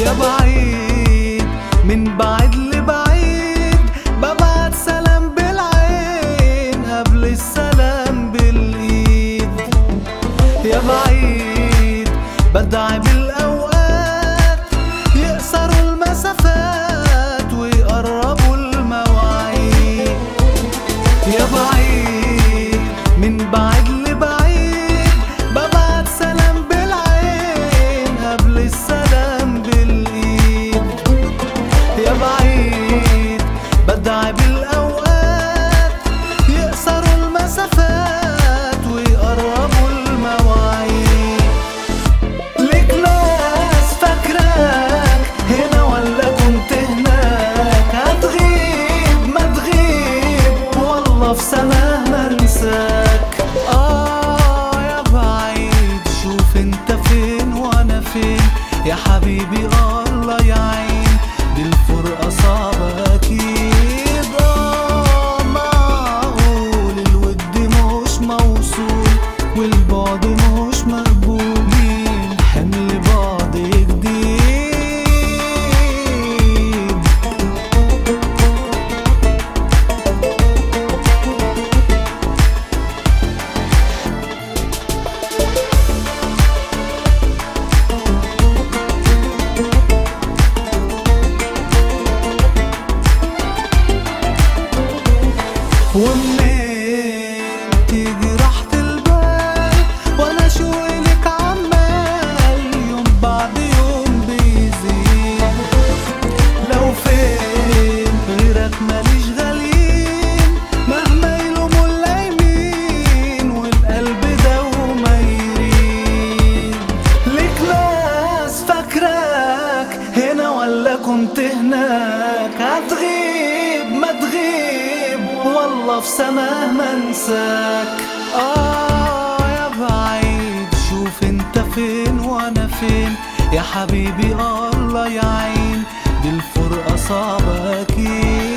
يا بعيد من بعيد لبعيد، ببعت سلام بالعين قبل السلام بالايد. يا بعيد بدعي بالاوقات يقصروا المسافات ويقربوا المواعيد. يا بعيد من بعيد لبعيد، ببعت سلام بالعين قبل السلام بالايد. يا بعيد بدعي بالاوقات يقصروا المسافات ويقربوا المواعيد. ليك ناس فاكراك هنا ولا كنت هناك، هتغيب ما تغيب والله في سنة ما انساك. يا بعيد شوف انت فين وانا فين، يا حبيبي الله يعين دي الفرقة صعبة اكيد. معقول الود مش موصول والبعد مش مقبول، مين حمل بعض جديد. ومنين تيجي راحة البال وانا شوقي لك عمال يوم بعد يوم بيزيد. لو فين غيرك ماليش غاليين، مهما يلوموا اللايمين والقلب دوما يريد. ليك ناس فاكراك هنا ولا كنت هناك، هتغيب ما تغيب والله في سنة ما انساك. يا بعيد شوف انت فين وانا فين، يا حبيبي الله يعين دي الفرقة صعبة اكيد.